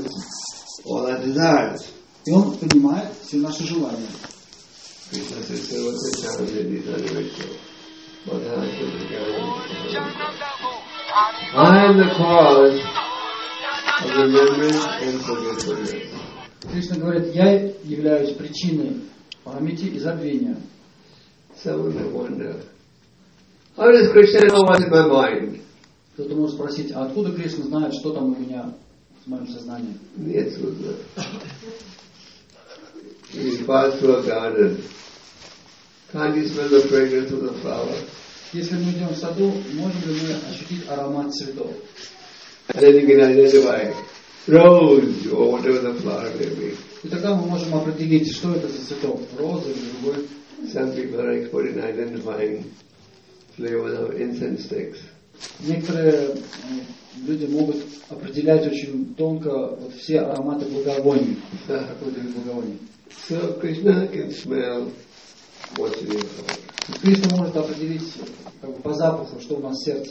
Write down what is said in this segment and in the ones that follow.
сердцем. all our desires. И Он принимает все наши желания. Krishna says, I am the cause of remembrance and forgetfulness. Кришна говорит, я являюсь причиной памяти и забвения. Someone may wonder, how does Krishna know what's in my mind? Кто-то может спросить, а откуда Кришна знает, что там у меня в моем сознании? Yes, Buddha. You pass through a garden. Can't you smell the fragrance of the flower? Если мы идем в саду, можем ли мы ощутить аромат цветов? And then you can identify rose or whatever the flower may be. И тогда мы можем определить, что это за цветок, роза или другой. Some people are expert in identifying flavors of incense sticks. Некоторые люди могут определять очень тонко вот все ароматы благовоний, какой-то вид благовоний. So Krishna can smell what's in your heart. Кришна может определить как бы, по запаху, что у нас в сердце.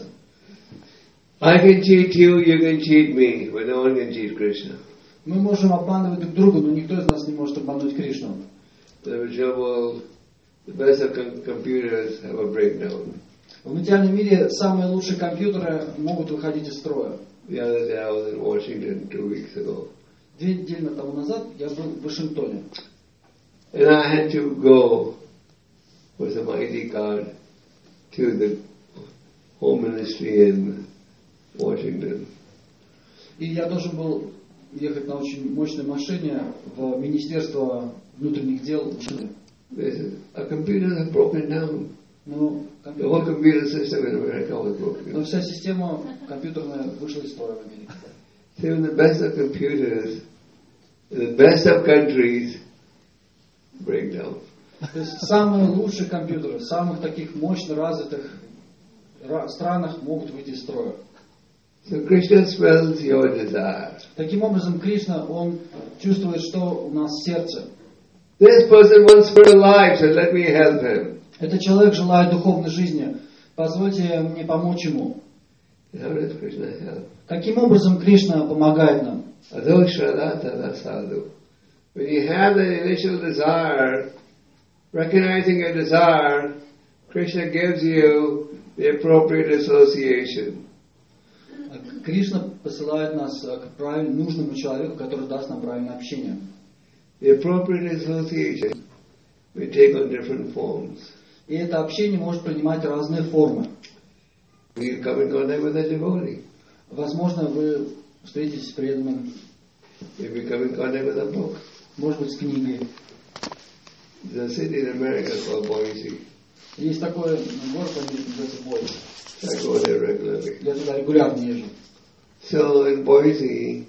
I can cheat you, you can cheat me, but no one can cheat Krishna. Мы можем обманывать друг друга, но никто из нас не может обмануть Кришну. The material, the best of computers have a breakdown. В материальном мире самые лучшие компьютеры могут выходить из строя. The other day I was in Washington 2 weeks ago. 2 недели тому назад я был в Вашингтоне. And I had to go with some ID card to the Home Ministry in Washington. И я должен был ехать на очень мощной машине в Министерство внутренних дел Вашингтона. Our computers are broken down. Но The whole computer system in America was broken. но вся система компьютерная вышла из строя в Америке. Even the best of computers, the best of countries, break down. То есть самые лучшие компьютеры в самых таких мощно развитых странах могут выйти из строя. So Krishna smells your desire. Таким образом, Кришна, Он чувствует, что у нас в сердце. This person wants spiritual life, so let me help him. Этот человек желает духовной жизни. Позвольте мне помочь ему. How does Krishna help? Каким образом Кришна помогает нам? Adho shradha sadhu. When you have the initial desire, recognizing your desire, Krishna gives you the appropriate association. Кришна посылает нас к нужному человеку, который даст нам правильное общение. The appropriate association may take on different forms. И это общение может принимать разные формы. You come in contact with a devotee. Возможно, вы встретитесь с преданным. You come in contact with a book. Может быть, с книгой. There's a city in America called Boise. Есть такой город, он называется Бойс. I go there regularly. Я туда регулярно езжу. So in Boise,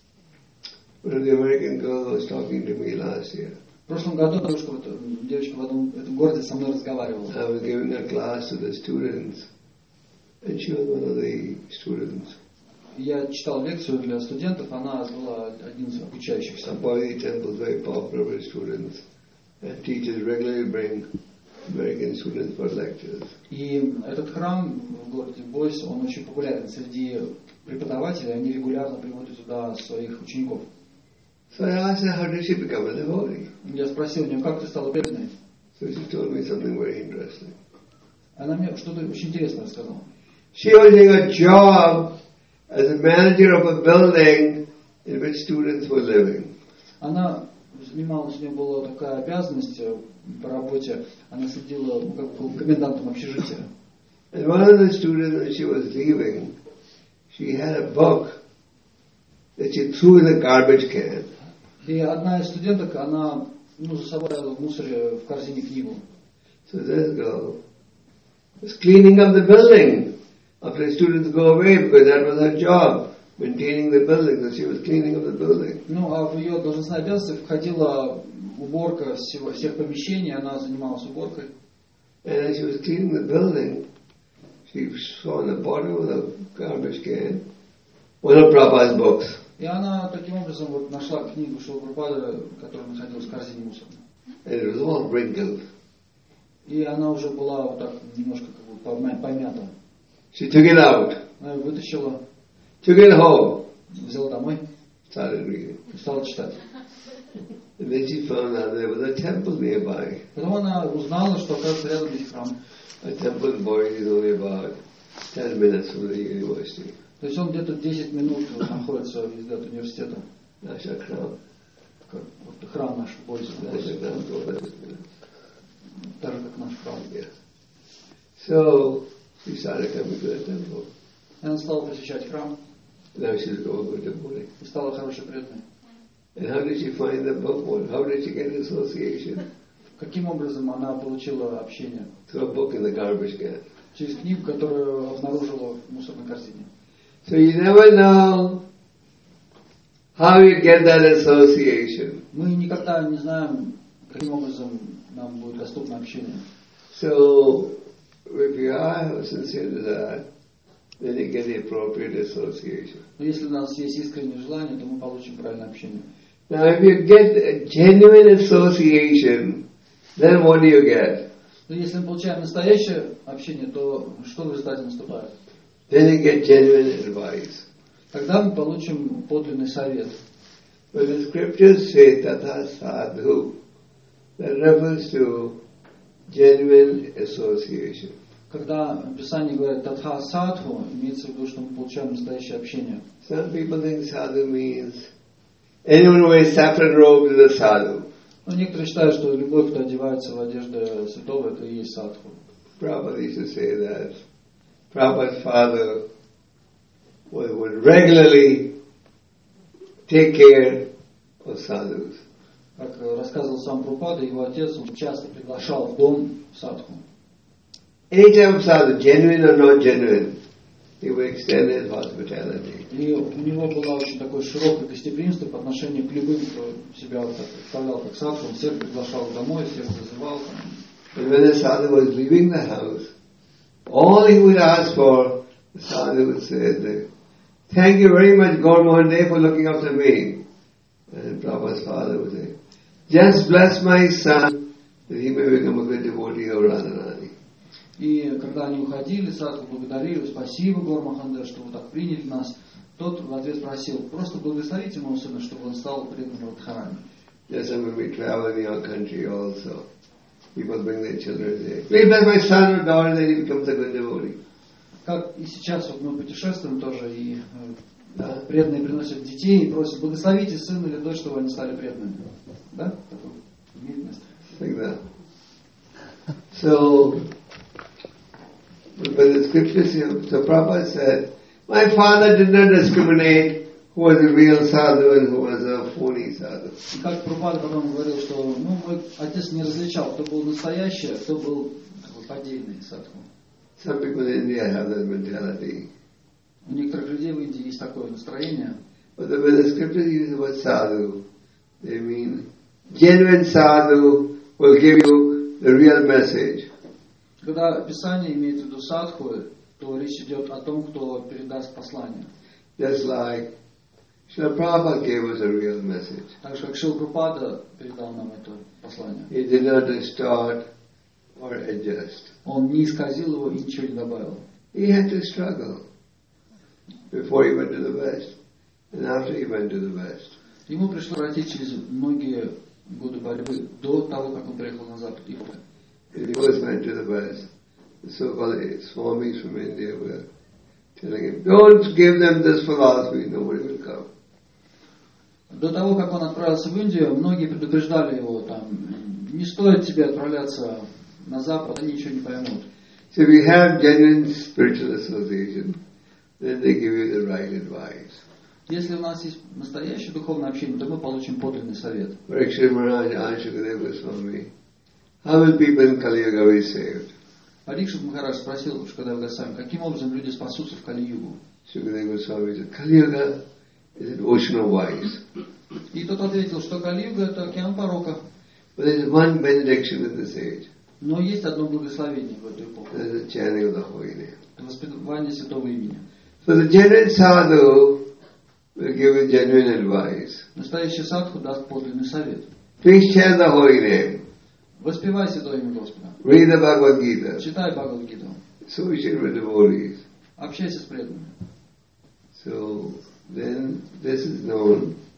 one of the American girls was talking to me last year. В прошлом году девочка в этом городе со мной разговаривала. I was giving a class to the students, and she was one of the students. Я читал лекцию для студентов, она была один из обучающихся. The Boise temple is very popular with students, and teachers regularly bring American students for lectures. И этот храм в городе Бойс, он очень популярен среди преподавателей, они регулярно приводят туда своих учеников. So I asked her, how did she become a devotee? Я спросил у нее, как ты стала преданной? So she told me something very interesting. Она мне что-то очень интересное рассказала. She was doing a job as a manager of a building in which students were living. Она занималась, у нее была такая обязанность по работе, она следила как бы комендантом общежития. And one of the students, when she was leaving, she had a book that she threw in a garbage can. И одна из студенток, она за собой в мусоре в корзине книгу. So this girl was cleaning up the building after the students go away because that was her job, maintaining the building. So she was cleaning up the building. Ну, а в ее должностные обязанности входила уборка всех помещений, она занималась уборкой. And as she was cleaning the building, she saw in the bottom of the garbage can one of Prabhupada's books. И она таким образом вот нашла книгу Шрила Прабхупады, которая находилась в корзине мусорной. And it was all wrinkled. И она уже была вот так немножко как бы помята. She took it out. Она ее вытащила, Took it home. взяла домой. started reading. И стала читать. And then she found out there was a temple nearby. Потом она узнала, что, оказывается, рядом есть храм. A temple in Boise is only about 10 minutes from the university. То есть он где-то 10 минут находится от университета. Nаш храм. Вот храм наш в Бойзе. Так же, как наш храм. Yeah. So, she started coming to the temple. И она стала посещать храм. Now she's going to the morning. И стала хорошей преданной. And how did she find the book? How did she get association? Каким образом она получила общение? Through a book in the garbage can. Через книгу, которую обнаружила в мусорной корзине. So you never know how you get that association. Мы никогда не знаем, каким образом нам будет доступно общение. So if you are sincere to that, then you get the appropriate association. Но если у нас есть искреннее желание, то мы получим правильное общение. Now if you get a genuine association, then what do you get? Но если мы получаем настоящее общение, то что в результате наступает? Then you get genuine advice. Тогда мы получим подлинный совет. When the scriptures say Tatha Sadhu, that refers to genuine association. Когда в Писании говорят Татха Садху, имеется в виду, что мы получаем настоящее общение. Some people think sadhu means anyone who wears saffron robes is a sadhu. Но некоторые считают, что любой, кто одевается в одежду святого, это и есть садху. Prabhupada used to say that Prabhupada's father would regularly take care of sadhus. Как рассказывал сам Прабхупада, его отец он часто приглашал в дом садху. Any type of sadhu, genuine or not genuine, he would extend his hospitality. И у него было очень такое широкое гостеприимство по отношению к любым, кто себя вот так представлял как садху. Он всех приглашал домой, всех зазывал. And when the sadhu was leaving the house, all he would ask for, the sadhu would say, "Thank you very much, Gaur Mohan Dev, for looking after me." And Prabhupada's father would say, "Just bless my son, that he may become a good devotee of Radharani." И когда они уходили, садху благодарили, спасибо, Гор Махандев, что вы так приняли нас. Тот в ответ просил, просто благословите моего сына, чтобы он стал преданным Радхарани. Just when we travel in your country also, people bring their children and say, "Please bless my son or daughter, that he becomes a good devotee." Как и сейчас вот мы путешествуем тоже, и преданные приносят детей и просят, благословите сына или дочь, чтобы они стали преданными. Да? Имеет место. Like that. So, but the scriptures here, so Prabhupada said, my father did not discriminate who was a real sadhu and who was a phony sadhu. И как Прабхупада потом говорил, что мой отец не различал, кто был настоящий, а кто был поддельный садху. Some people in India have that mentality. У некоторых людей в Индии есть такое настроение. But when the scriptures use the word sadhu, they mean genuine sadhu will give you the real message. Когда Писание имеет в виду садху, то речь идет о том, кто передаст послание. Just like Srila Prabhupada gave us a real message. Так же, как Шрила Прабхупада передал нам это послание. He did not distort or adjust. Он не исказил его и ничего не добавил. He had to struggle before he went to the West and after he went to the West. Ему пришлось пройти через многие годы борьбы до того, как он приехал на Запад. He first went to the West. The so-called Swamis from India were telling him, don't give them this philosophy, nobody will come. До того, как он отправился в Индию, многие предупреждали его, там, не стоит тебе отправляться на Запад, они ничего не поймут. So if you have genuine spiritual association, then they give you the right advice. Если у нас есть настоящее духовное общение, то мы получим подлинный совет. Parikshit Maharaj asked Shukadeva Swami, how will people in Kali Yuga be saved? Парикшит Махарадж спросил Шукадева Госвами, каким образом люди спасутся в Кали-югу. Shukadeva Swami said, Kali Yuga is an ocean of vice. И тот ответил, что Кали-юга это океан порока. But there is one benediction in this age. Но есть одно благословение в эту эпоху. That is the chanting of the holy name. Воспевание святого имени. So the genuine sadhu will give you genuine advice. Настоящий садху даст подлинный совет. Please chant the holy name. Воспевай святое имя Господа. Read the Bhagavad Gita. Читай Бхагавад-гиту. Associate with devotees. Общайся с преданными. So then this is known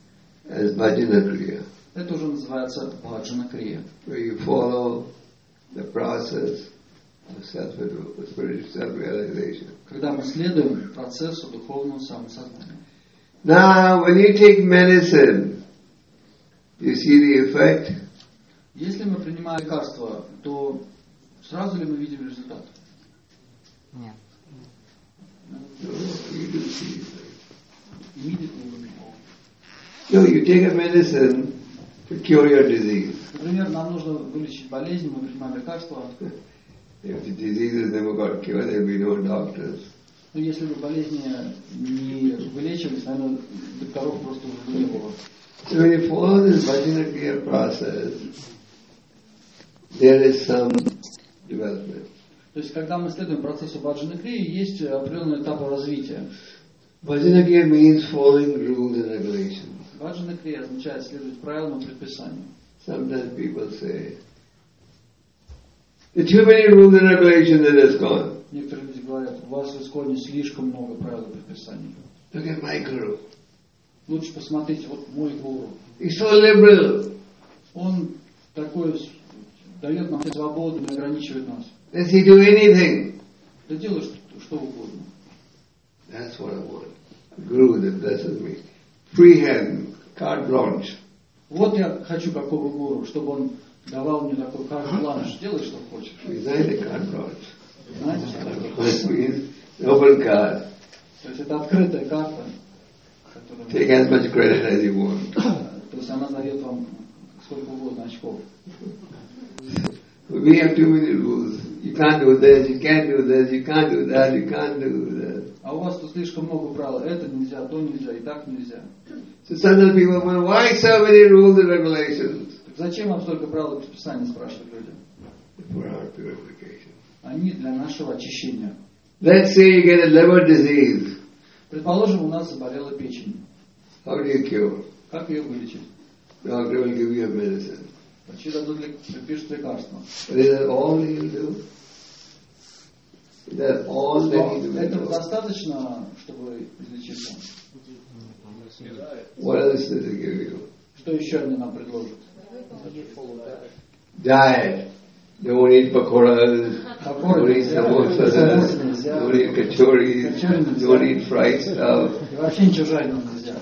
as Bhajana Kriya, Это уже называется бхаджана крия. where you follow the process of spiritual self-realization. Когда мы следуем процессу духовного самосознания. Now, when you take medicine, you see the effect? Если мы принимаем лекарства, то сразу ли мы видим результат? Нет. No, you do see it. Immediately we know. No, you take a medicine to cure your disease. Например, нам нужно вылечить болезнь, мы принимаем лекарства. If the disease has never got cured, there will be no doctors. Но если бы болезни не вылечивались, наверное, докторов просто уже не было. So when you follow this Bhajana Kriya process, there is some development. То есть, когда мы следуем процессу баджана крии, есть определенные этапы развития. Bhajana Kriya means following rules and regulations. Баджана крия означает следовать правилам и предписаниям. Sometimes people say, there are too many rules and regulations in ISKCON. Некоторые люди говорят, у вас в Исконе слишком много правил и предписаний. Look at my guru. Лучше посмотрите, вот мой гуру. He's so liberal. Он такой, дает нам свободу, не ограничивает нас. Does he do anything? Да делай что угодно. That's what I want. A guru that blesses me. Free hand, carte blanche. Вот я хочу какого гуру, чтобы он давал мне такой карт-бланш. Делай, что хочешь. Design a carte blanche. Знаете, что такое? That means open card. То есть это открытая карта, которая... Take as much credit as you want. То есть она дает вам сколько угодно очков. We have too many rules. You can't do this, you can't do this, you can't do that, you can't do that. А у вас тут слишком много правил. Это нельзя, то нельзя, и так нельзя. So sometimes people wonder, why so many rules and regulations? Так зачем вам столько правил и предписаний, спрашивают люди? For our purification. Они для нашего очищения. Let's say you get a liver disease. Предположим, у нас заболела печень. How do you cure? Как ее вылечить? Doctor will give you a medicine. Врачи дадут предпишут лекарства. But is that all they will do? Is that all they need to do? Этого достаточно, чтобы излечиться? What else does it give you? Что еще они нам предложат? Diet. Don't eat pakoras, don't eat samosas, don't eat kachoris, don't eat fried stuff. И вообще ничего жареного нельзя.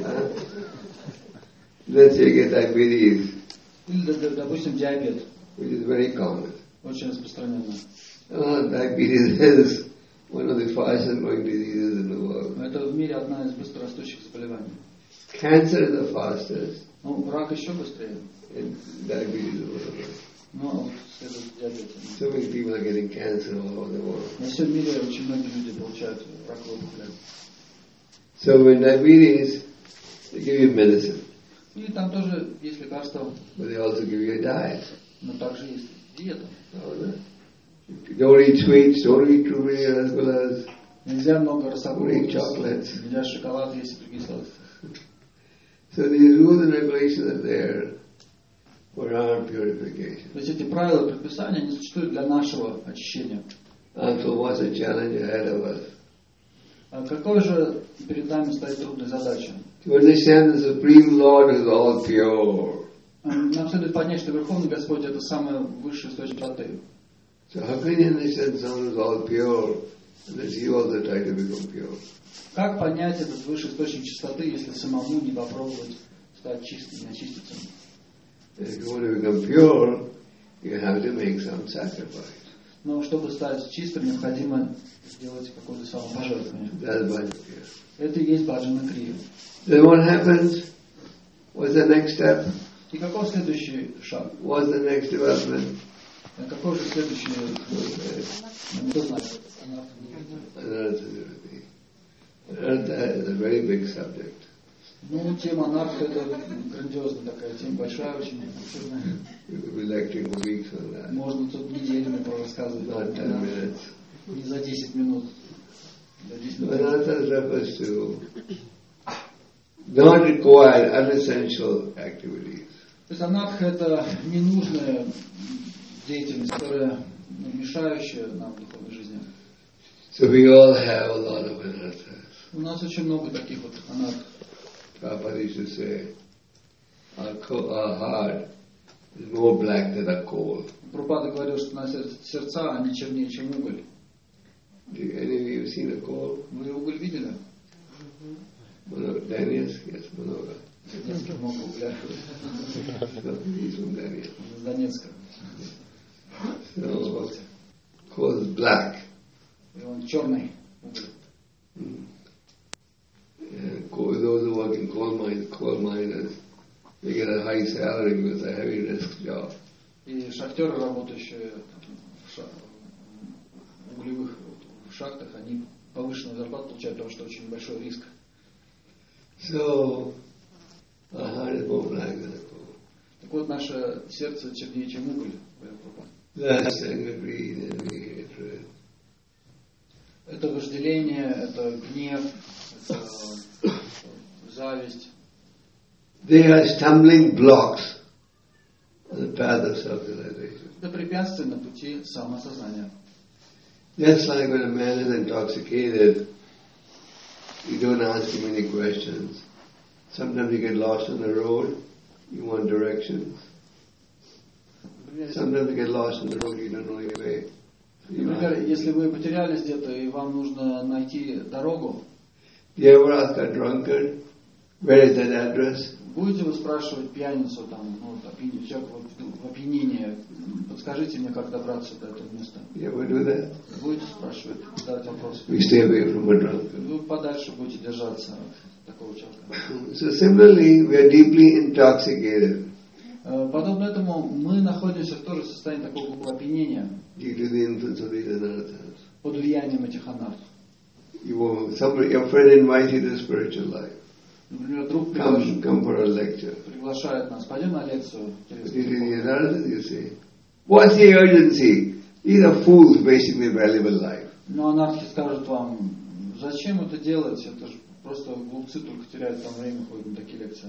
Let's say you get diabetes, Или, допустим, диабет. which is very common. Очень распространенно. Diabetes is one of the fastest growing diseases in the world. Но это в мире одна из быстрорастущих заболеваний. Cancer is the fastest, Ну, рак еще быстрее. and diabetes is one of them. Но следует диабетом. So many people are getting cancer all over the world. На всем мире очень многие люди получают раковые опухоли. So when diabetes, they give you medicine, И там тоже есть лекарства, but they also give you a diet. но также есть диета. Don't eat sweets, don't eat too many rasgullas, Нельзя много don't рассадок, eat chocolates. нельзя шоколад есть и другие сладости. So these rules and regulations are there for our purification. То есть эти правила и предписания, они существуют для нашего очищения. And so what's the challenge ahead of us? А какой же перед нами стоит трудная задача? To understand the Supreme Lord is all pure. Нам следует понять, что Верховный Господь это самый высший источник чистоты. So how can you understand someone is all pure unless you also try to become pure? Как понять этот высший источник чистоты, если самому не попробовать стать чистым, не очиститься? If you want to become pure, you have to make some sacrifice. Но чтобы стать чистым, необходимо сделать какое-то самопожертвование. That's Bhajana Kriya. Это и есть баджана крия. Then what happens? What's the next step? И какой следующий шаг? What's the next development? Какой же следующий? Кто знает? Anartha is a very big subject. Ну, тема анарха это грандиозная такая тема, большая, очень обширная. We could be lecturing for weeks on that. Можно тут неделями рассказывать. Not 10 minutes. Не за 10 минут. За 10 минут. Anartha refers to not required unessential activities. То есть анарха это ненужная деятельность, которая мешающая нам в духовной жизни. So we all have a lot of anarthas. У нас очень много таких вот анарх. Prabhupada used to say, our heart is more black than a coal. Прабхупада говорил, что наши сердца, они чернее, чем уголь. Any of you have seen a coal? Вы уголь видели? Donetsk, yes, много. Несколько много угля. He's from Donetsk. Из Донецка. So, coal is black. И он черный уголь. And those who work in coal miners, they get a high salary because it's a heavy risk job. И шахтеры, работающие в углевых шахтах, они повышенную зарплату получают, потому что очень большой риск. So, our heart is more black than a coal. Так вот, наше сердце чернее, чем уголь. Lust, anger, greed, envy, hatred. Это вожделение, это гнев, это зависть. They are stumbling blocks on the path of self-realization. Это препятствие на пути самосознания. Just like when a man is intoxicated, you don't ask him any questions. Sometimes you get lost on the road, you want directions. Sometimes you get lost on the road, you don't know your way. Например, если вы потерялись где-то и вам нужно найти дорогу, You ever ask a drunkard, where is that address? будете вы спрашивать пьяницу, там, человек в опьянении, подскажите мне, как добраться до этого места. You ever do that? Будете спрашивать, задать вопрос. We stay away from a drunkard. Вы подальше будете держаться от такого человека. So similarly, we are deeply intoxicated Подобно этому мы находимся в том же состоянии такого глубокого опьянения due to the influence of these anarthas. под влиянием этих анарт. Your friend invites you to spiritual life. Например, друг Come for a lecture. приглашает нас, пойдем на лекцию. But you the anarthas, you say, what's the urgency? These are fools wasting their valuable life. Но анархи скажут вам, зачем это делать? Это же просто глупцы только теряют там время, ходят на такие лекции.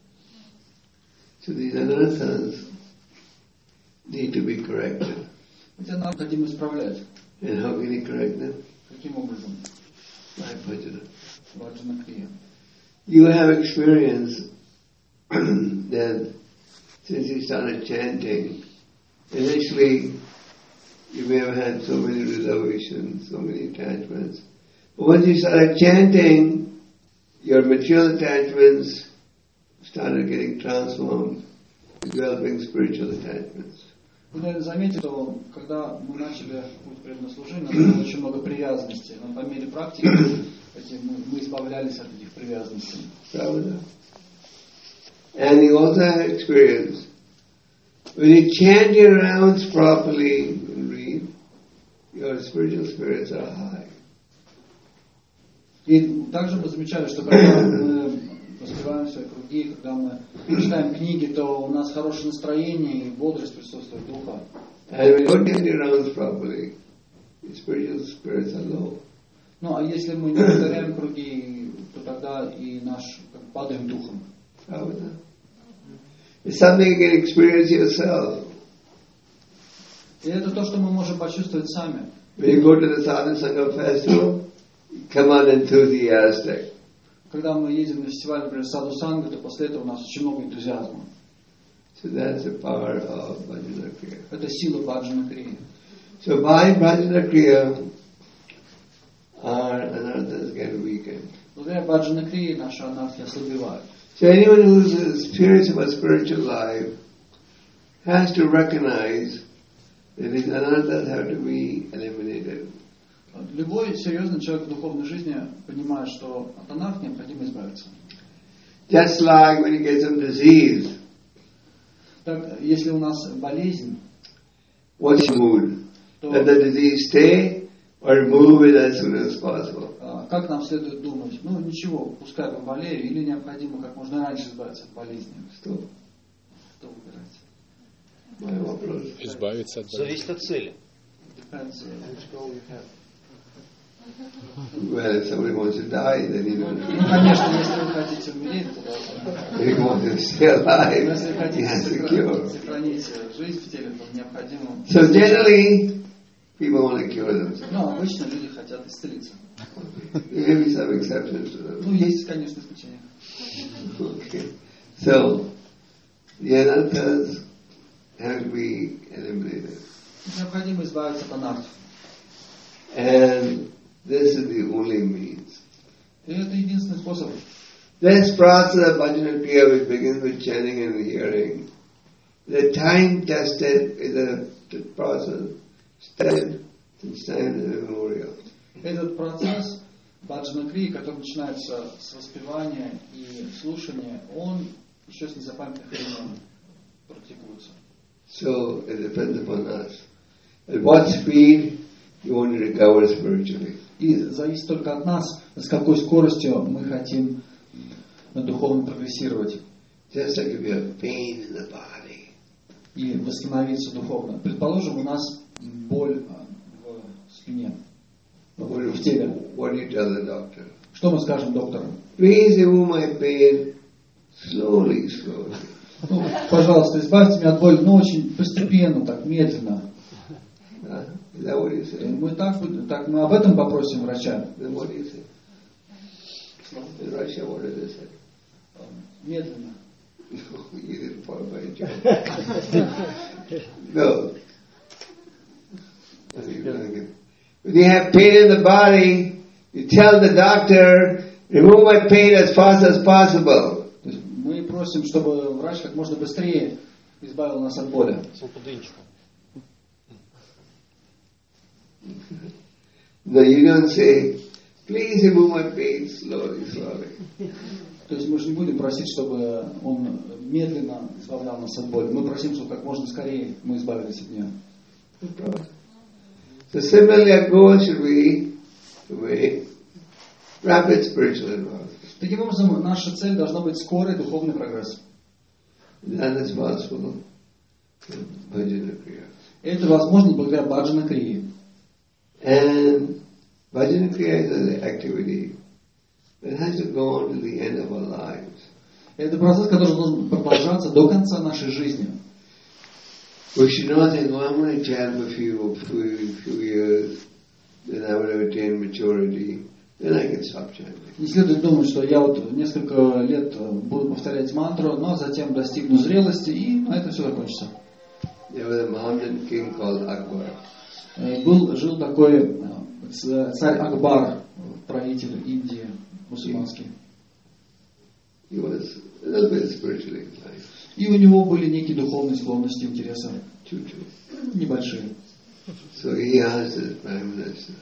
So these anarthas need to be corrected. Эти анархи необходимо исправлять. And how can you correct them? Каким образом? By bhajana. Баджана крия. You have experience that since you started chanting, initially you may have had so many reservations, so many attachments. But once you started chanting, your material attachments started getting transformed, developing spiritual attachments. Вы, наверное, заметили, что когда мы начали путь преданного служения, у нас было очень много привязанностей. Но по мере практики мы избавлялись от этих привязанностей. Pravda. And you also have experience. When you chant your rounds properly and read, your spiritual spirits are high. И также мы замечали, что когда мы воспеваем свои круги, когда мы читаем книги, то у нас хорошее настроение и бодрость присутствует духа. And when you don't chant your rounds properly, your spiritual spirits are low. Ну, а если мы не повторяем круги, то тогда и наш падаем духом. Pravda. It's something you can experience yourself. И это то, что мы можем почувствовать сами. When you go to the Sadhu Sangha festival, you come out enthusiastic. Когда мы едем на фестиваль, например, Саду Санга, то после этого у нас очень много энтузиазма. So that's the power of Bhajana Kriya. Это сила Баджана Крии. So by Bhajana Kriya, our anarthas get weakened. Благодаря Баджана Крии наши анархи ослабевают. So anyone who's serious about spiritual life has to recognize that his anarthas have to be eliminated. Любой серьезный человек в духовной жизни понимает, что от анарх необходимо избавиться. Just like when you get some disease, Так, если у нас болезнь, what's your mood? то Let the disease stay or remove it as soon as possible. Как нам следует думать? Ну, ничего, пускай поболею, или необходимо как можно раньше избавиться от болезни? Что выбирать? My вопрос. Избавиться от болезни. Зависит от цели. Depends which goal you have. Well, if somebody wants to die, then you know. Ну, конечно, если вы хотите умереть, то должны. If you want to stay alive, Но если you хотите have to cure. сохранить жизнь в теле, то необходимо... So generally, people want to cure themselves. Но обычно люди хотят исцелиться. There may be some exceptions to that. Ну, есть, конечно, исключения. Okay. So, The anarthas have to be eliminated. Необходимо избавиться от анархии. And this is the only means. И это единственный способ. This process of bhajana kriya, which begins with chanting and hearing, the time tested is a process, studied since time immemorial. Этот процесс баджана-крии, который начинается с воспевания и слушания, он еще с незапамятных времен практикуется. So it depends upon us. At what speed you want to recover spiritually. И зависит только от нас, с какой скоростью мы хотим духовно прогрессировать. Just like if you have pain in the body. И восстановиться духовно. Предположим, у нас боль в спине, в теле. What do you tell the doctor? Что мы скажем доктору? Please remove my pain slowly, slowly. Ну, пожалуйста, избавьте меня от боли, но очень постепенно, так медленно. Is that what you say? Мы об этом попросим врача. Then what do you say? In Russia, what do they say? Медленно. You didn't follow my job. No. When you have pain in the body, you tell the doctor, remove my pain as fast as possible. То есть мы просим, чтобы врач как можно быстрее избавил нас от боли. No, you don't say, please remove my pain slowly, slowly. То есть мы же не будем просить, чтобы он медленно избавлял нас от боли. Мы просим, чтобы как можно скорее мы избавились от нее. So similarly, our goal should be to make rapid spiritual advance. Таким образом, наша цель должна быть скорый духовный прогресс. That is possible in Bhajana Kriya. Это возможно благодаря баджана-крии. And Bhajana Kriya is an activity that has to go on to the end of our lives. Это процесс, который должен продолжаться до конца нашей жизни. We should not think, oh, I'm going to chant for a few years, then I will attain maturity, then I can stop chanting. Не следует думать, что я вот несколько лет буду повторять мантру, но затем достигну зрелости, и на этом все закончится. There was a Mohammedan king called Akbar. Жил такой царь Акбар, правитель Индии, мусульманский. He was a little bit spiritually inclined. И у него были некие духовные склонности, интересы. Choo-choo. Небольшие. So he asked his Prime Minister,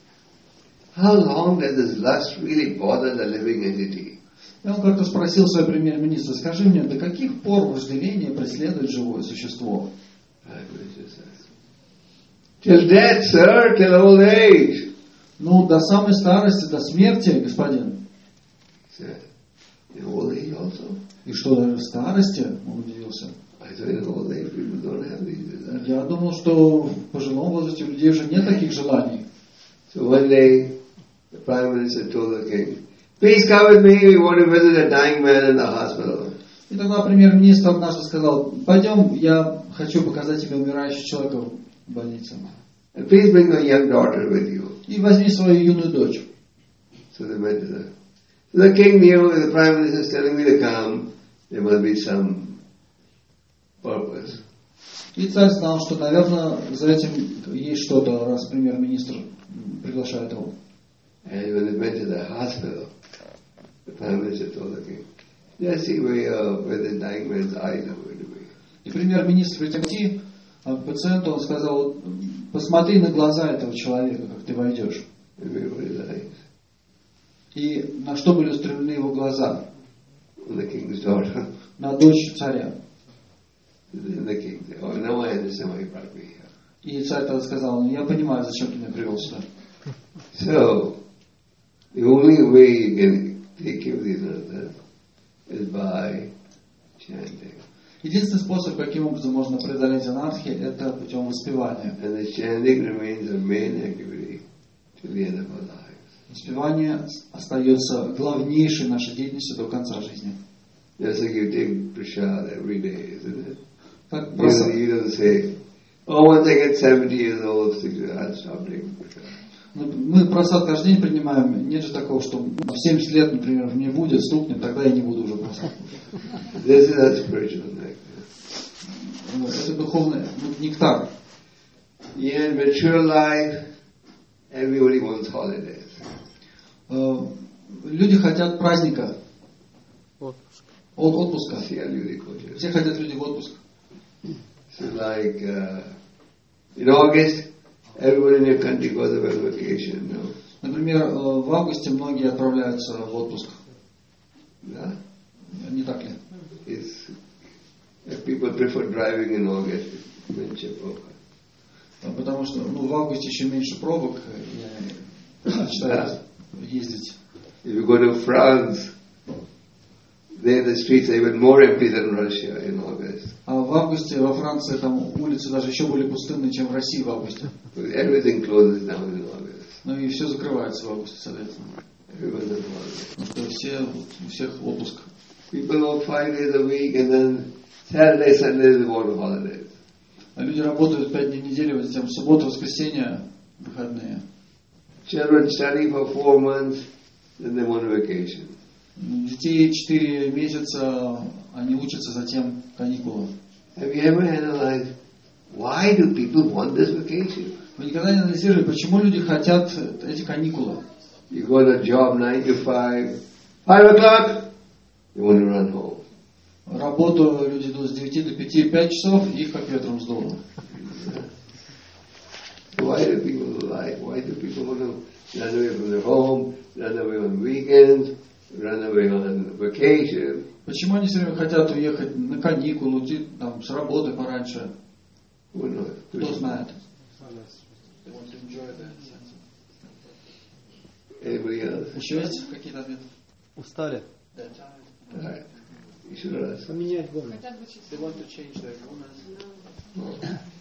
how long does this lust really bother the living entity? И он как-то спросил своего премьер-министра, скажи мне, до каких пор вожделение преследует живое существо? Prime Minister says, till death, sir, till old age. Ну, до самой старости, до смерти, господин. Said, in old age also? И что, даже в старости? Он удивился. I thought in old age people don't have these desires. Я думал, что в пожилом возрасте у людей уже нет таких желаний. So one day, the Prime Minister told the king, please come with me, we want to visit a dying man in the hospital. И тогда премьер-министр однажды сказал, пойдем, я хочу показать тебе умирающего человека в больнице. And please bring your young daughter with you. И возьми свою юную дочь. So they went to the... So the king knew if the Prime Minister is telling me to come, there must be some purpose. И царь знал, что, наверное, за этим есть что-то, раз премьер-министр приглашает его. And when they went to the hospital, the Prime Minister told the king, just see where the dying man's eyes are going to be. И премьер-министр перед тем, как идти к пациенту, он сказал, посмотри на глаза этого человека, как ты войдешь. And where were his eyes? И на что были устремлены его глаза? On the king's daughter. На дочь царя. And the king said, oh, now I understand why you brought me here. И царь тогда сказал, я понимаю, зачем ты меня привел сюда. So, the only way you can take care of these others is by chanting. Единственный способ, каким образом можно преодолеть анархию, это путем воспевания. And the chanting remains a main activity till the end of our lives. Воспевание остается главнейшей нашей деятельностью до конца жизни. Just like you take prasad every day, isn't it? Как You don't say, oh, once I get 70 years old, I'll stop taking prasad. Мы просад каждый день принимаем. Нет же такого, что в 70 лет, например, мне будет, стукнет, тогда я не буду уже просад. This is a spiritual nectar. это духовный нектар. In mature life, everybody wants holidays. Люди хотят праздника, отпуска. Все люди хотят. Все хотят люди в отпуск. So like in August, everyone in your country goes on vacation. No? Например, в августе многие отправляются в отпуск. Yeah? Не так ли? It's, people prefer driving in August. Потому что в августе еще меньше пробок и предпочитают ездить. If you go to France, there the streets are even more empty than Russia in August. А в августе во Франции там улицы даже еще более пустынные, чем в России в августе. Everything closes down in August. Ну и все закрывается в августе, соответственно. Everyone's on holiday. Потому что у всех отпуск. People work 5 days a week and then Saturday, Sunday they go on holidays. А люди работают 5 дней в неделю, затем в субботу, воскресенье, выходные. Children study for 4 months, then they want a vacation. Детей 4 месяца, они учатся, затем каникулы. Have you ever analyzed why do people want this vacation? Вы никогда не анализировали, почему люди хотят эти каникулы? You go to a job 9 to 5, 5 o'clock, you want to run home. Работу люди идут с 9 до 5, 5 часов, их как ветром сдуло. Why do people want to run away from their home, run away on weekends, run away on vacation? Почему они все время хотят уехать на каникулы, уйти там, с работы пораньше? Кто знает? Anybody else? Еще есть какие-то ответы? Устали? Right. You should ask. Поменять голос. They want to change their bonus.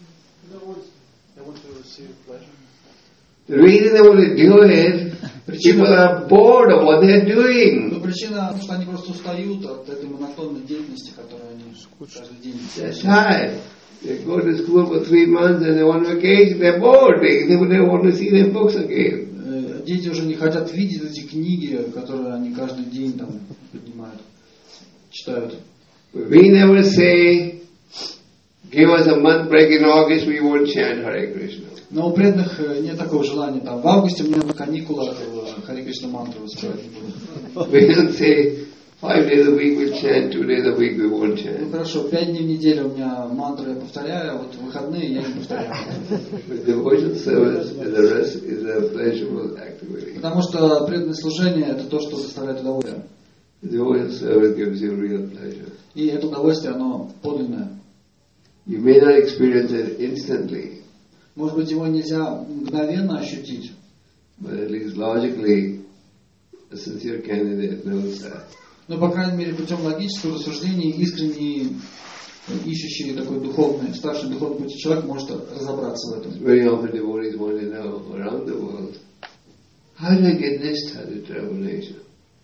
They want to receive pleasure. The reason they want to do it, people are bored of what they're doing. Но причина, что они просто устают от этой монотонной деятельности, которую они каждый день They're tired. They go to school for 3 months and they want vacation. They're bored. They want to see their books again. Дети уже не хотят видеть эти книги, которые они каждый день там поднимают, читают. We never say, give us a month break in August, we won't chant Hare Krishna. Но у преданных нет такого желания, там, в августе мне на каникулах Харе Кришна мантру воспевать не буду. We don't say, 5 days a week we chant, 2 days a week we won't chant. Ну хорошо, 5 дней в неделю у меня мантру я повторяю, а вот в выходные я не повторяю. Devotional service is a pleasurable activity. Потому что преданное служение это то, что доставляет удовольствие. Devotional service gives you real pleasure. И это удовольствие, оно подлинное. You may not experience it instantly, Может быть, его нельзя мгновенно ощутить, but at least logically, a sincere candidate knows that. но, по крайней мере, путем логического рассуждения искренний, ищущий такой духовный, старший духовный путь человек может разобраться в этом. Very often devotees want to know around the world, how do I get this type of determination?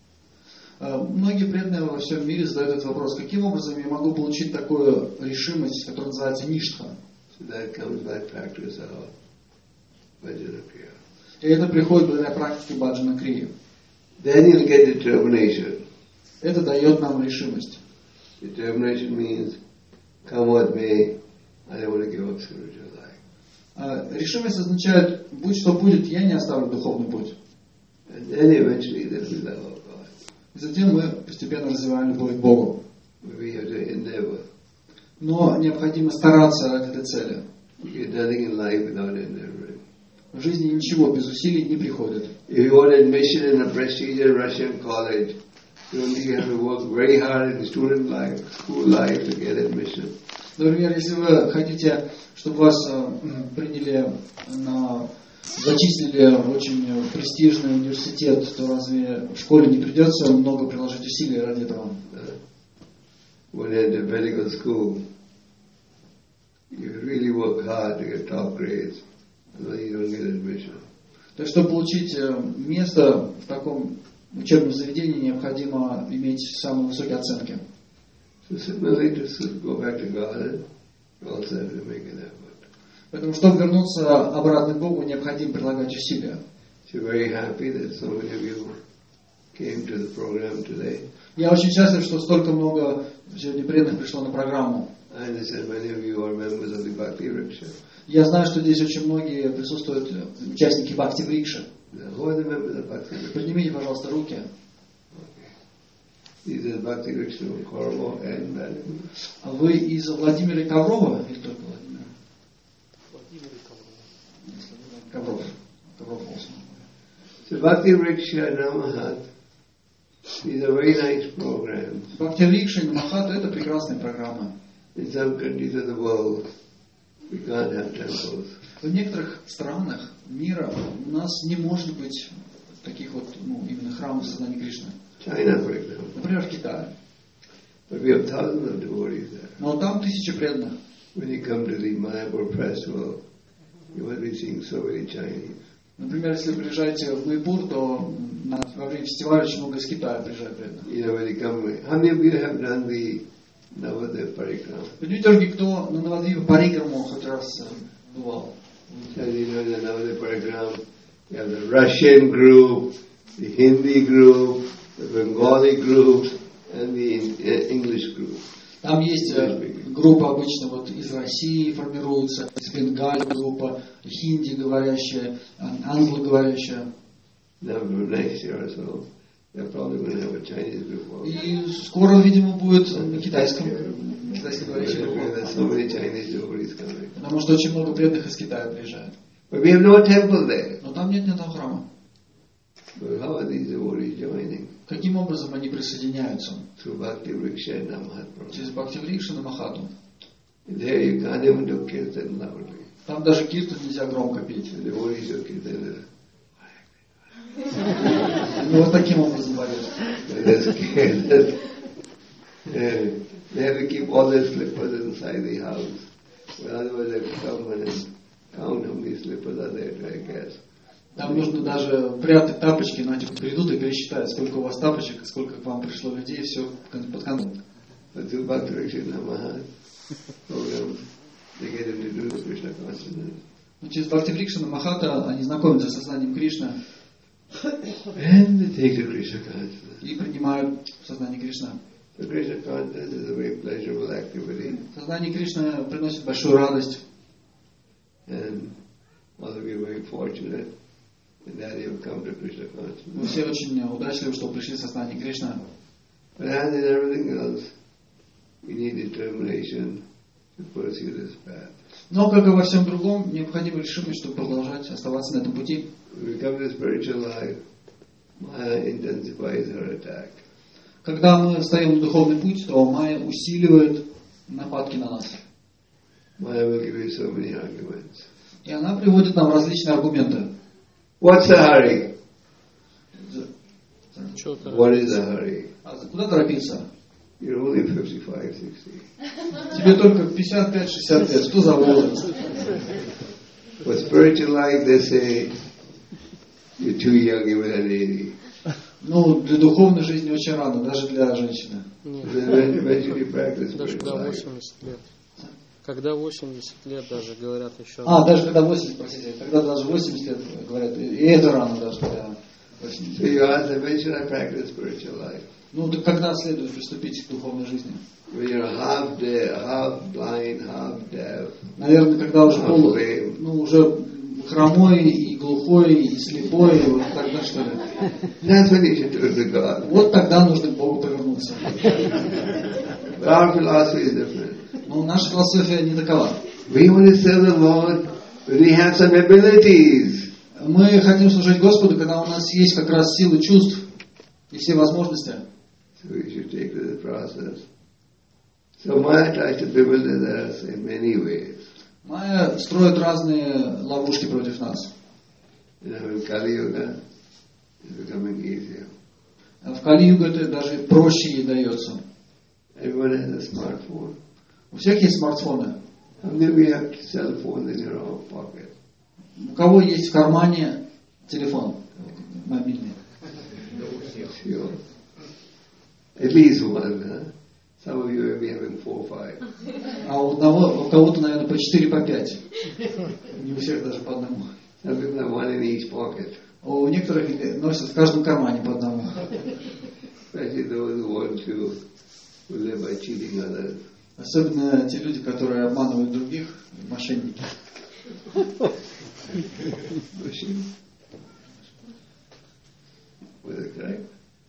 Многие преданные во всем мире задают этот вопрос, каким образом я могу получить такую решимость, которая называется ништха. So that comes by practice of Bhajana Kriya. И это приходит благодаря практике баджана крии. Then you'll get determination. Это дает нам решимость. Determination means, come what may, I don't want to give up spiritual life. Решимость означает, будь что будет, я не оставлю духовный путь. And then eventually there's the love of God. И затем мы постепенно развиваем любовь к Богу. We have to endeavor. Но необходимо стараться ради этой цели. You get nothing in life without endeavoring. В жизни ничего без усилий не приходит. If you want admission in a prestigious Russian college, you have to work very hard in student life, school life to get admission. Например, если вы хотите, чтобы вас зачислили в очень престижный университет, то разве в школе не придется много приложить усилий ради этого? When you enter medical school, you really work hard to get top grades, and then you don't get admission. Так что получить место в таком учебном заведении необходимо иметь самые высокие оценки. So similarly, to go back to God, you also have to make an effort. Поэтому, чтобы вернуться обратно к Богу, необходимо прилагать усилия. So very happy that so many of you came to the program today. Я очень счастлив, что столько много сегодня преданных пришло на программу. I understand many of you are members of the Bhakti Vriksha. Я знаю, что здесь очень многие присутствуют участники Бхакти Врикши. Who are the members of Bhakti Vriksha? Поднимите, пожалуйста, руки. These are Bhakti Vriksha of Korvo and Vladimir. А вы из Владимира Коврова или только Владимира? Ковров. Ковров also. So Bhakti Vriksha Namahat, these are very nice programs. Бхакти Врикша и Намахата — это прекрасные программы. In some countries of the world, we can't have temples. В некоторых странах мира у нас не может быть таких вот, именно храмов сознания Кришны. China, for example. Например, в Китае. But we have thousands of devotees there. Но там тысячи преданных. When you come to the Mayapur festival, you will be seeing so many Chinese. Например, если вы приезжаете в Майпур, то во время фестиваля очень много из Китая приезжает преданных. You know, when you come, how many of you have done the Navadvipa Parikrama? Поднимите руки, кто на Навадвипа Парикраму хоть раз бывал. So you know the Navadvipa Parikrama, you have the Russian group, the Hindi group, the Bengali groups, and the English group. Там есть группа обычно вот из России формируется, из Бенгалии группа, хинди говорящая, англоговорящая. Now for next year or so, they're probably going to have a Chinese group also. И скоро, видимо, будет китайскоговорящая группа. There's so many Chinese devotees coming. Потому что очень много преданных из Китая приезжает. But we have no temple there. Но там нет ни одного храма. But how are these devotees joining? Каким образом они присоединяются? Through Bhakti Vriksha and Namahat. Через Бхакти Врикшу на Махату. There you can't even do kirtan loudly. Там даже киртан нельзя громко петь. The devotees do kirtan. Ну вот таким образом поют. They're scared. They have to keep all their slippers inside the house. Well, otherwise they come and count how many slippers are there, I guess. Там нужно даже прятать тапочки, иначе придут и пересчитают, сколько у вас тапочек, сколько к вам пришло людей, все под контролем. But through Bhakti Vriksha Namahat programs, they get introduced to Krishna consciousness. Но через Бхакти Врикша Махата они знакомятся с сознанием Кришны And they take to Krishna consciousness. и принимают сознание Кришны. So Krishna consciousness is a very pleasurable activity. Сознание Кришны приносит большую радость. And all of you are very fortunate that you have come to Krishna Мы consciousness. все очень удачливы, что пришли в сознание Кришны. But as in everything else, we need determination to pursue this path. Но, как и во всем другом, необходима решимость, чтобы продолжать оставаться на этом пути. When we come to spiritual life, Maya intensifies her attack. Когда мы встаем на духовный путь, то Майя усиливает нападки на нас. Maya will give you so many arguments. И она приводит нам различные аргументы. What's the hurry? Что-то What is the hurry? А куда торопиться? You're only 55, 60. Тебе только 55-60 лет. Что за возраст? For spiritual life, they say, you're too young, you're at 80. Ну, для духовной жизни очень рано, даже для женщины. нет, Then eventually practice даже spiritual когда life. 80 лет. Когда 80 лет даже говорят еще. Даже когда 80, простите, когда даже 80 лет говорят, и это рано даже для 80 So лет. you ask them, when should I practice spiritual life? Ну, так когда следует приступить к духовной жизни? When you're half dead, half blind, half deaf, Наверное, когда уже half lame. уже хромой, и глухой, и слепой, и вот тогда что ли? That's when you should turn to God. Вот тогда нужно к Богу повернуться. But our philosophy is different. Но наша философия не такова. We want to serve the Lord when we have some abilities. Мы хотим служить Господу, когда у нас есть как раз силы чувств и все возможности. So we should take to the process. So Maya tries to bewilder us in many ways. Майя строит разные ловушки против нас. You know, in Kali Yuga, it's becoming easier. В Кали-югу это даже проще ей дается. Everyone has a smartphone. У всех есть смартфоны. How many of you have cell phones in your own pocket? У кого есть в кармане телефон мобильный? Sure. At least one, huh? Some of you may be having 4 or 5. А у кого-то, наверное, по 4, по 5. Не у всех даже по одному. Some people have one in each pocket. У некоторых носят в каждом кармане по одному. especially those who want to live by cheating others. Особенно те люди, которые обманывают других, мошенники. Was it correct?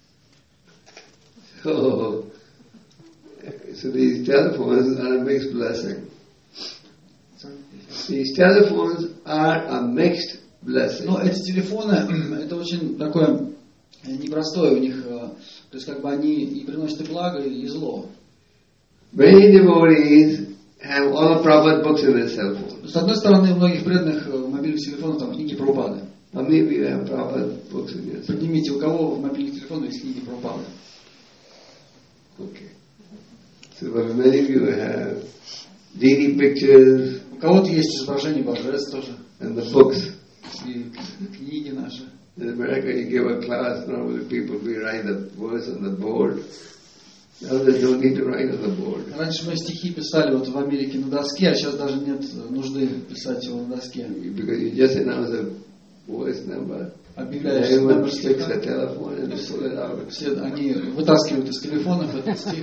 So these telephones are a mixed blessing. These telephones are a mixed blessing. Но эти телефоны, это очень такое непростое у них, то есть как бы они и приносят и благо, и зло. Many devotees have all the Prabhupada books in their cell phone. С одной стороны, у многих преданных мобильных телефонов там книги Прабхупады. How many of you have Prabhupada books in your cell phone? Поднимите, у кого в мобильных телефонах есть книги Прабхупады. Okay. So but many of you have deity pictures У кого-то есть изображение божеств тоже. and the books. И книги наши. In America, you give a class, normally people will write the verse on the board. Now there's no need to write on the board. Раньше мы стихи писали вот в Америке на доске, а сейчас даже нет нужды писать его на доске. Because you just announce a voice number. Объявляешь Everyone номер picks стиха. the telephone and pull it out. Все они вытаскивают из телефонов этот стих.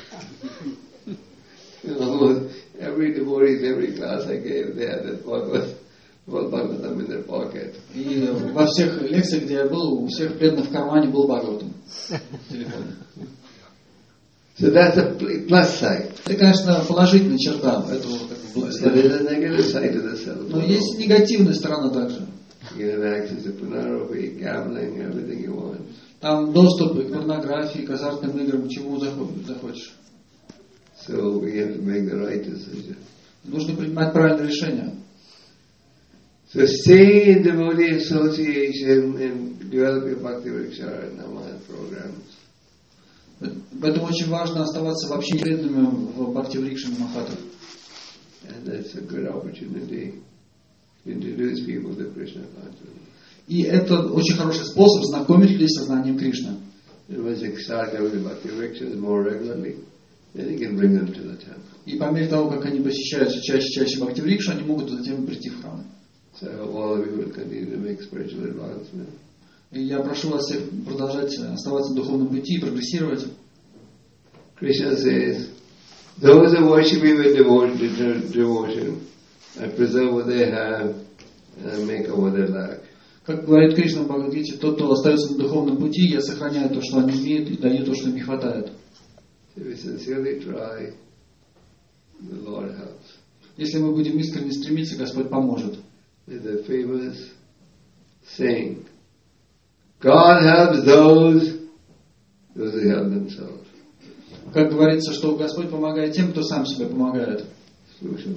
Almost every devotee, every class I gave, they had that Bhagavatam in their pocket. И во всех лекциях, где я был, у всех преданных в кармане был Бхагаватам в телефоне. So that's a plus side. Это, конечно, положительная черта этого как бы, So there's благословения. a negative side to the cell Но phone. есть негативная сторона также. You can have access to pornography, gambling, everything you want. Там доступ и к порнографии, к азартным играм, к чему захочешь. So we have to make the right decision. Нужно принимать правильное решение. So stay in devotee association and develop your Bhakti Vriksha and Namaha programs. Поэтому очень важно оставаться в общении с преданными в Бхакти Врикша Махатах. And that's a good opportunity to introduce people to Krishna consciousness. И это очень хороший способ знакомить людей с сознанием Кришны. And once you start doing Bhakti Vrikshas more regularly, then you can bring them to the temple. И по мере того, как они посещают чаще Бхакти Врикшу, они могут затем прийти в храм. So all of you will continue to make spiritual advancement. И я прошу вас всех продолжать оставаться на духовном пути и прогрессировать. Krishna says, those who worship me with devotion, I preserve what they have and I make up what they lack. Как говорит Кришна в Бхагавад-гите, тот, кто остается на духовном пути, я сохраняю то, что они имеют, и даю то, что им не хватает. If we sincerely try, the Lord helps. Если мы будем искренне стремиться, Господь поможет. There's a famous saying, God helps those who help themselves. Как говорится, что Господь помогает тем, кто сам себе помогает. If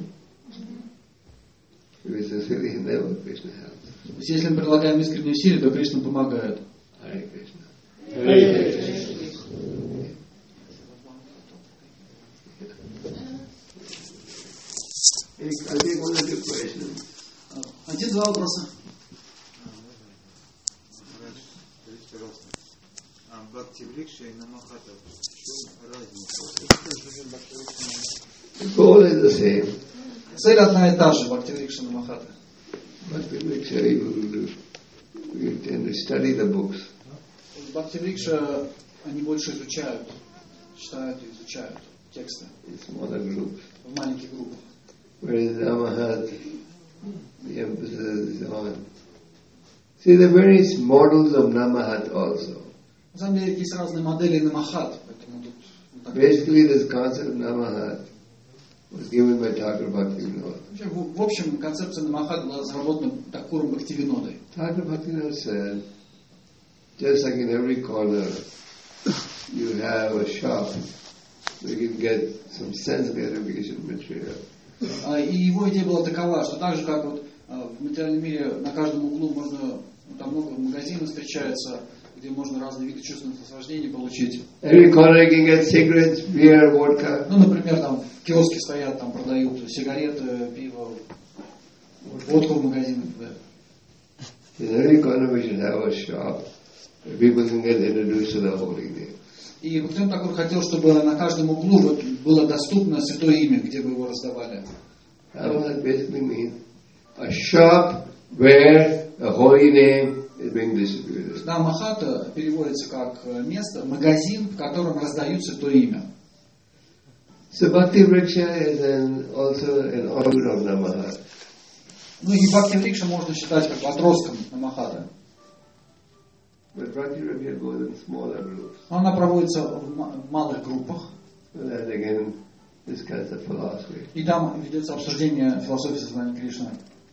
we sincerely endeavor, Krishna helps. То есть, если мы прилагаем искренние усилия, то Кришна помогает. Hare Krishna. I think one or two questions. Один-два вопроса. Скажите, пожалуйста, Бхакти Врикша и Намахата, в чем разница? The goal is the same. Цель одна и та же, Бхакти Врикша Намахата. Bhakti Vriksha, you tend to study the books. Бхакти Врикша, они больше изучают, читают и изучают тексты In smaller groups. в маленьких группах. Whereas Namahat, the emphasis is on. See, there are various models of Namahat also. На самом деле есть разные модели Намахат, поэтому тут вот так. Basically, this concept of Namahat was given by Thakur Bhaktivinoda. Вообще, в общем, концепция Намахат была разработана Такуром Бхактивинодой. Thakur Bhaktivinoda said, just like in every corner, you have a shop where you can get some sense gratification material. И его идея была такова, что так же, как вот в материальном мире на каждом углу можно, там много магазинов встречается, где можно разные виды чувственных наслаждений получить. Every corner you can get cigarettes, beer, vodka. Ну, например, там в киоске стоят, там продают сигареты, пиво, водку в магазинах. Да. In every corner we should have a shop where people can get introduced to the holy name. И Бхактивинода Такур хотел, чтобы на каждом углу вот было доступно святое имя, где бы его раздавали. That basically means a shop where the holy name is being distributed. Намахата переводится как место, магазин, в котором раздаются то имя. So Bhakti Vriksha is also an offshoot of Namahat. Ну и Бхакти Врикша можно считать как отростком Намахата. But Bhakti Vriksha goes in smaller groups. Она проводится в малых группах. And then again discuss the philosophy. И там ведется обсуждение философии сознания Кришны.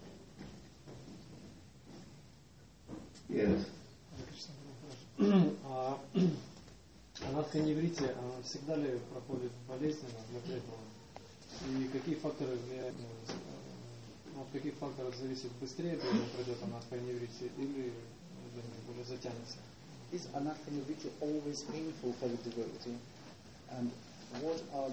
Yes. Анатха-неврития, она всегда ли проходит болезненно для преданного? И какие факторы влияют, от каких факторов зависит, быстрее пройдет анатха-неврития или более затянется? Is anatha-nivritti always painful for the devotee? And what are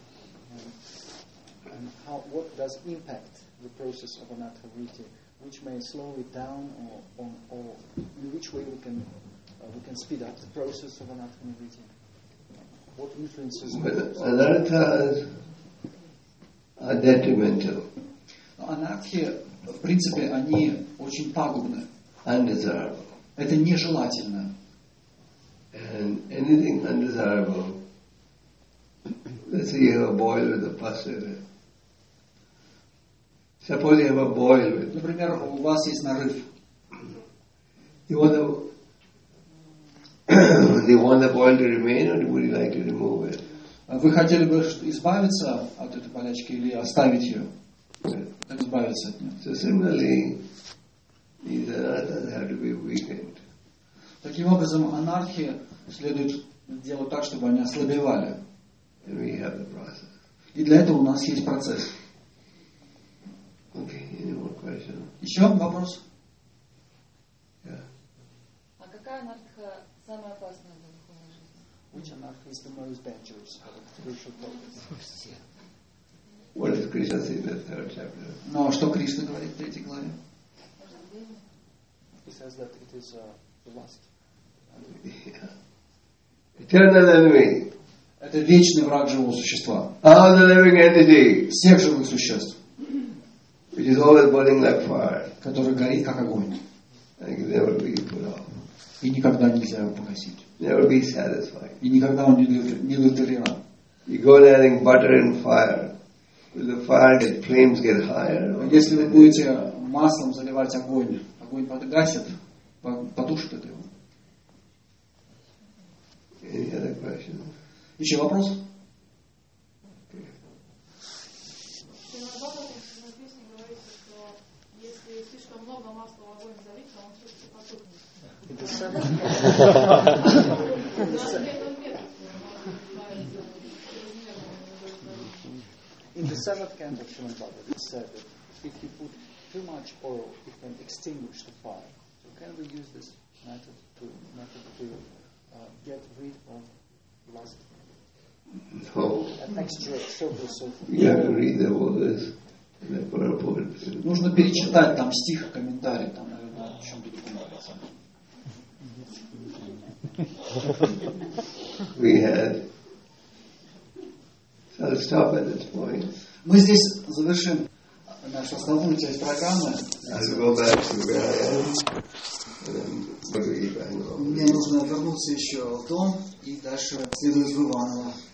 what does impact the process of anatha-nivritti, which may slow it down, or in which way we can speed up the process of anatha-nivritti? What influences? Anarthas are detrimental. Анархи, в принципе, они очень пагубны. Undesirable. Это нежелательно. And anything undesirable, let's say you have a boil with a pus in it. Suppose you have a boil with. Например, у вас есть нарыв. You want the boil to remain, or would you like to remove it? Вы хотели бы избавиться от этой болячки или оставить ее? Как избавиться от нее? So similarly, these anarthas have to be weakened. Таким образом, анархи следует делать так, чтобы они ослабевали. And we have the process. И для этого у нас есть процесс. Okay, any more questions? Еще вопрос? Yeah. А какая анарха самая опасная для духовной жизни? Which anarcha is the most dangerous for the spiritual progress? What does Krishna say in the third chapter? Ну, а что Кришна говорит в 3 главе? He says that it is the lust. Yeah. Eternal enemy. Это вечный враг живого существа. All the living entities, Всех живых существ, which is always burning like fire, который горит как огонь. and can never be put out, И никогда нельзя его погасить. never be satisfied. И никогда он не удовлетворен. You go and adding butter and fire. Will the fire get flames get higher? Or Если вы будете маслом заливать огонь, огонь погасит, потушит это его. Any other questions? Еще вопрос? Написано, говорится, что если слишком много масла в огонь залить, то он все-таки потухнет. In the seventh canto of Srimad Bhagavatam, it said that if you put too much oil, it can extinguish the fire. So can we use this method to get rid of lust? No. An extra surplus of You have to read the whole this. The purport. Нужно перечитать там стих, комментарий, там, наверное, о чем тут говорится. We had. So I'll stop at this point. Мы здесь завершим нашу основную часть программы. I'll go back to where I am. And then go to Ivanovo. Мне нужно вернуться еще в дом и дальше следовать в Иваново.